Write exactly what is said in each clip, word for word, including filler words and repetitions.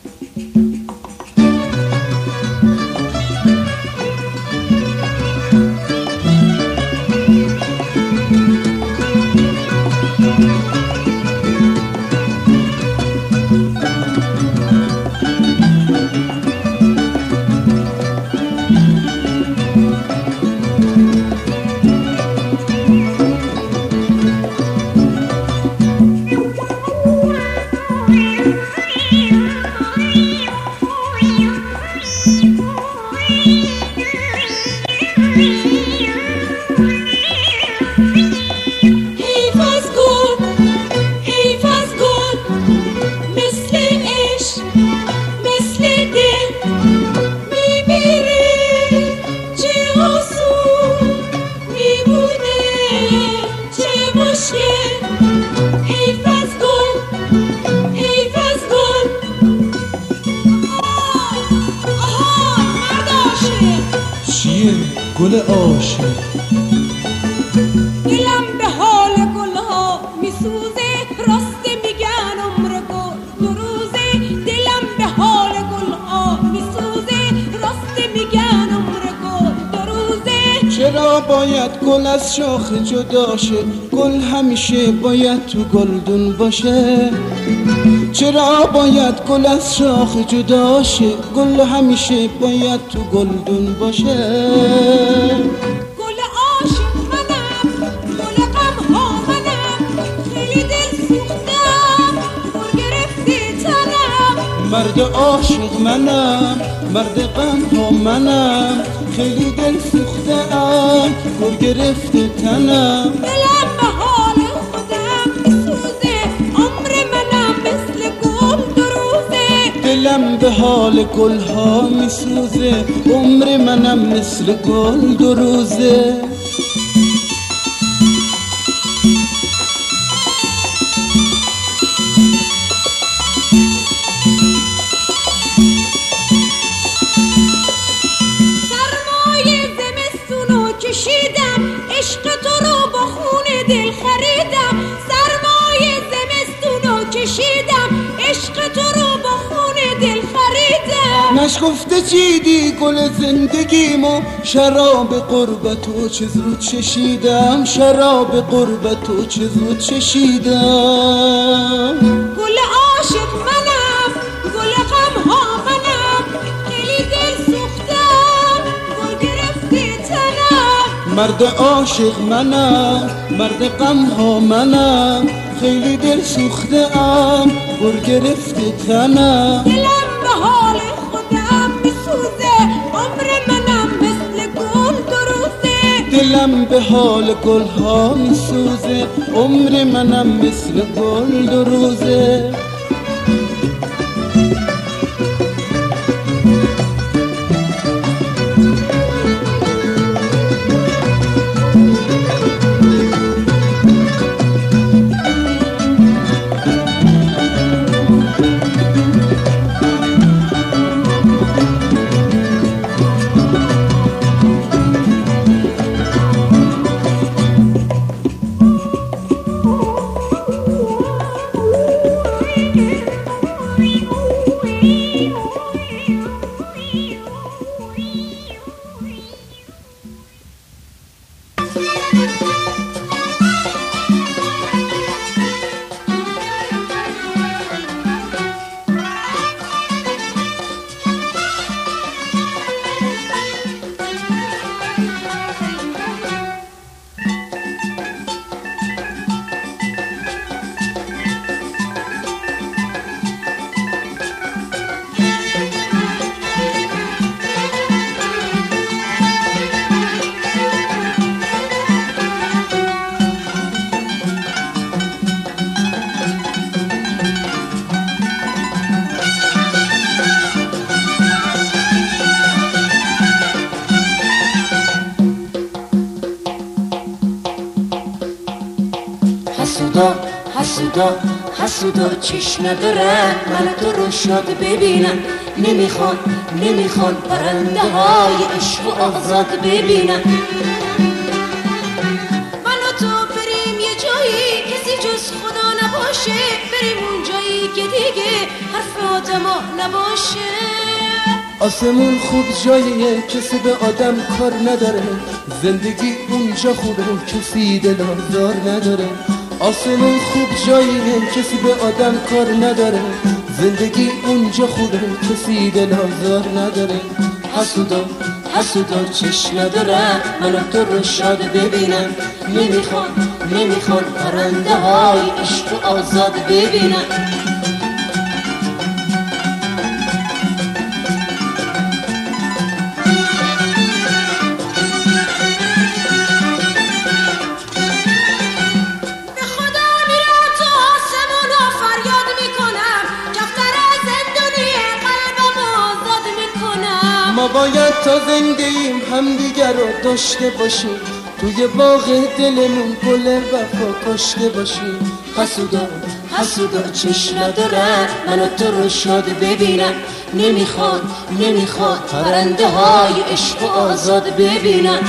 گل عاشق دلم به حال گلها میسوزه، راست میگن عمر گل دو روزه. دلم به حال گلها میسوزه، راست میگن عمر گل دو روزه. چرا باید گل از شاخ جدا شه؟ گل همیشه باید تو گلدون باشه. چرا باید گل از شاخ جدا شه؟ گل همیشه باید تو گلدون باشه. گل عاشق منم، گل غم ها منم، خیلی دل سوختم، گل گرفته تنم. مرد عاشق منم، مرد غم ها منم، خیلی دل سوختم، گل گرفته تنم. دلم به حال خودم میسوزه، عمر منم مثل گل دو روزه. دلم به حال گل ها میسوزه، عمر منم مثل گل دو روزه. سرمایه زمستونو کشیدم، عشق تو رو با خون دل خریدم. سرمایه زمستونو کشیدم، عشق تو رو با خون دل خریدم. نشکفته چیدی گل زندگیمو، شراب قربتو چه زود چشیدم، شراب قربتو چه زود چشیدم. گل عاشق منم، گل غم ها منم، خیلی دل سوختم، گل گرفته تنم. مرد عاشق منم، مرد غم ها منم، خیلی دل سوخته ام، گل گرفته تنم. دلم به حال خودم میسوزه، عمر منم مثل گل دو روزه. دلم به حال گل ها میسوزه، عمر منم مثل گل دو روزه. حسودا حسودا حسودا چشم ندارن من تو رو شاد ببینن، نمیخوان نمیخوان پرنده های عشق و آزاد ببینن. من و تو بریم یه جایی کسی جز خدا نباشه، بریم اون جایی که دیگه حرف حسود ما نباشه. آسمون خوب جاییه کسی به آدم کار نداره، زندگی اونجا خوبه کسی دل آزار نداره. آسمون خوب جاییه کسی به آدم کار نداره، زندگی اونجا خوبه کسی دل آزار نداره. حسودا حسودا چشم ندارم منو تو رو شاد ببینم، نمیخوان نمیخوان پرنده های عشق و آزاد ببینم. ما باید تا زنده ایم همدیگر رو داشته باشیم، توی باغ دلمون گل وفا کاشته باشیم. حسودا حسودا چشم ندارم منو تو رو شاد ببینم، نمیخواد نمیخواد پرنده های عشق و آزاد ببینم.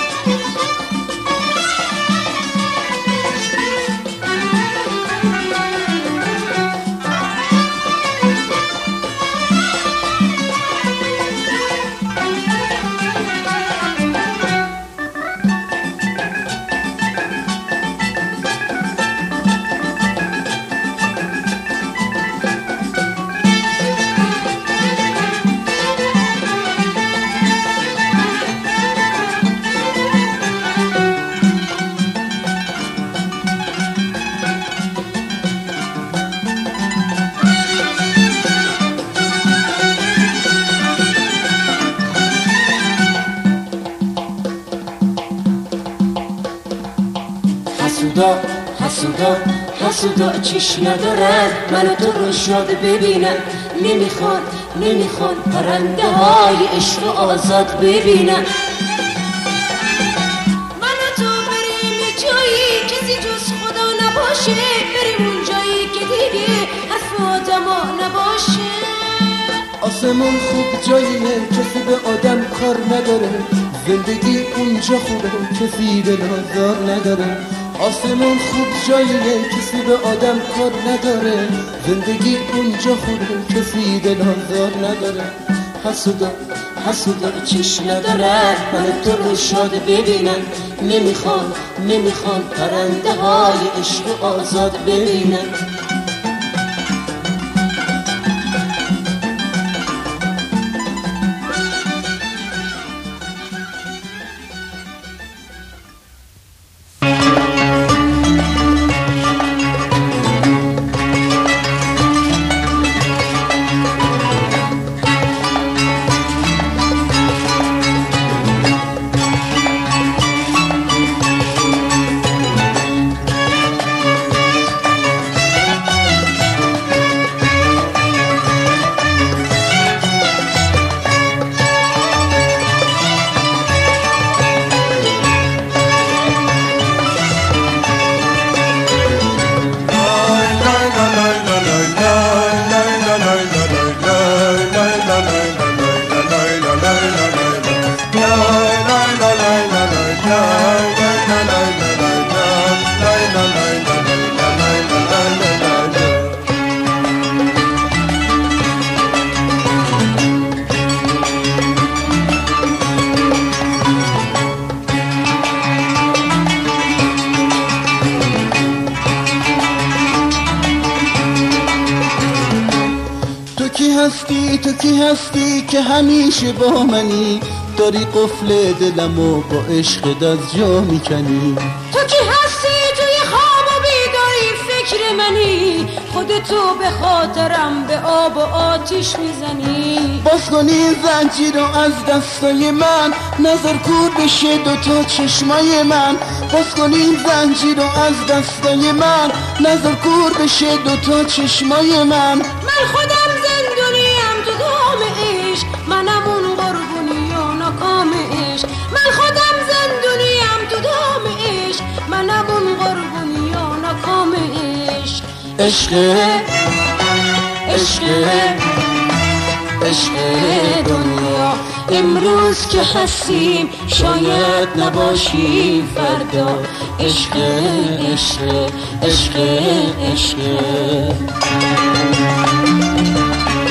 حسودا حسودا حسودا چشم ندارن منو تو رو شاد ببینم، نمیخوان نمیخوان پرنده های عشق و آزاد ببینم. من و تو بریم یه جایی کسی جز خدا نباشه، بریم اون جایی که دیگه حرف آدما نباشه. آسمون خوب جاییه کسی به آدم کار نداره، زندگی اونجا خوبه کسی دل آزار نداره. آسمون خوب جاییه کسی به آدم کار نداره، زندگی اونجا خوبه کسی دل آزار نداره. حسودا حسودا چشم ندارن منو تو رو شاد ببینم، نمیخوان نمیخوان پرنده های عشق و آزاد ببینم. هستی تو کی هستی که همیشه با منی، داری قفل دلمو با عشق از جا میکنی. تو کی هستی توی خواب و بیداری فکر منی، خودتو به خاطرم به آب و آتیش میزنی. باز کنی زنجیر رو از دستای من، نظر کور بشه دوتا چشمای من. باز کنی زنجیر رو از دستای من، نظر کور بشه دوتا چشمای من. من خودم زندونیم تو دام عشق، منم اون قربونی و ناکام عشق. من خودم زندونیم تو دام عشق، منم اون قربونی و ناکام عشق. عشق عشق عشق دنیا امروز که هستیم شاید نباشیم فردا. عشق عشق عشق عشق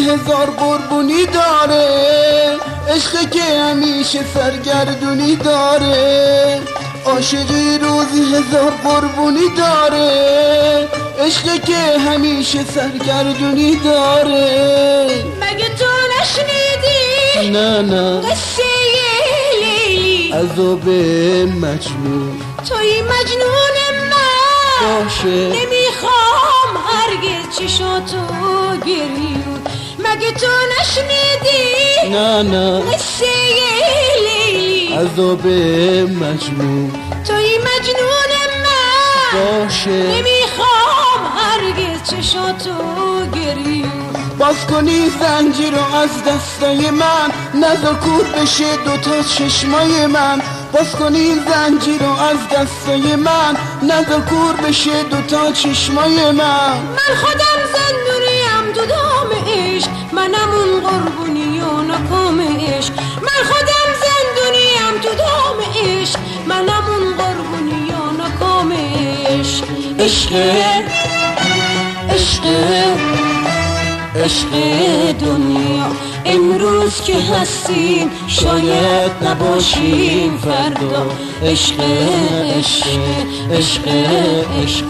هزار قربونی داره، عشق که همیشه سرگردونی داره. عاشقی روزی هزار قربونی داره، عشق که همیشه سرگردونی داره. مگه تو نشنیدی نه نه قصه لیلی عذاب مجنون؟ توی مجنون من باشه نمیخوام هرگز چشاتو گریون. مگه تو نشنیدی نه نه قصه لیلی عذاب مجنون؟ توی مجنون من باشه نمیخوام هرگز چشاتو گریون. باز کنی زنجیر رو از دستای من، نذار کور بشه دوتا چشمای من. باز کنی زنجیر رو از دستای من، نذار کور بشه دوتا چشمای من. من خودم زندونیم تو دام عشق، منم اون قربونی و ناکام عشق. من خودم زندونیم تو دام عشق، منم اون قربونی و ناکام عشق. عشق عشق عشق دنیا امروز که هستیم شاید نباشیم فردا. عشق عشق عشق عشق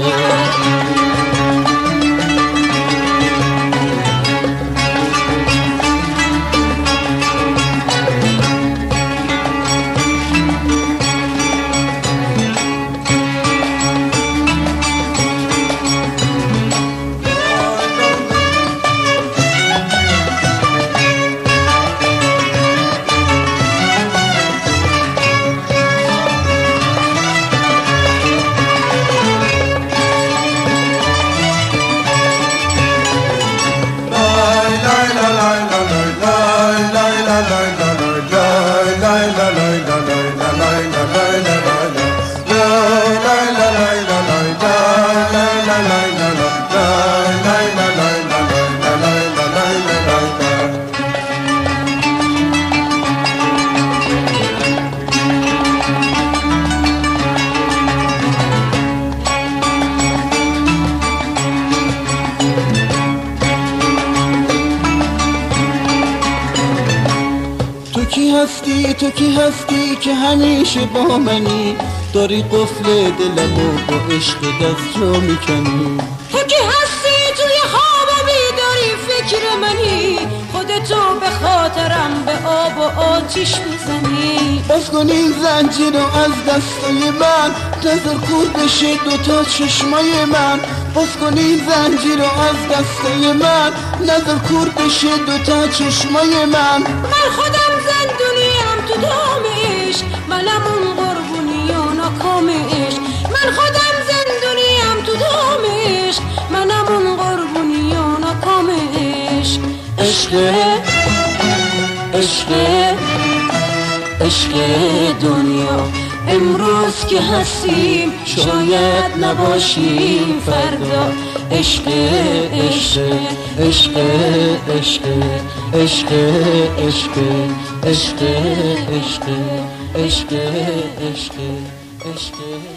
تو کی هستی تو کی هستی که همیشه با منی، داری قفل دلمو با عشق دست جو میکنی. تو که هستی توی خواب و بیداری فکر منی، خودتو به خاطرم به آب و آتیش میزنی. باز کن این زنجیر رو از دستای من، نظر کور بشه دوتا چشمای من. باز کن این زنجیر رو از دستای من، نظر کور بشه دوتا چشمای من. من خودم زندونیم تو دام عشق، منم اون قربونی و ناکام عشق. من خودم زندونیم تو دام عشق، منم اون قربونی و ناکام عشق. عشق عشق عشق دنیا امروز که هستیم شاید نباشیم فردا. عشق عشق عشق عشق عشق عشق عشق عشق عشق عشق عشق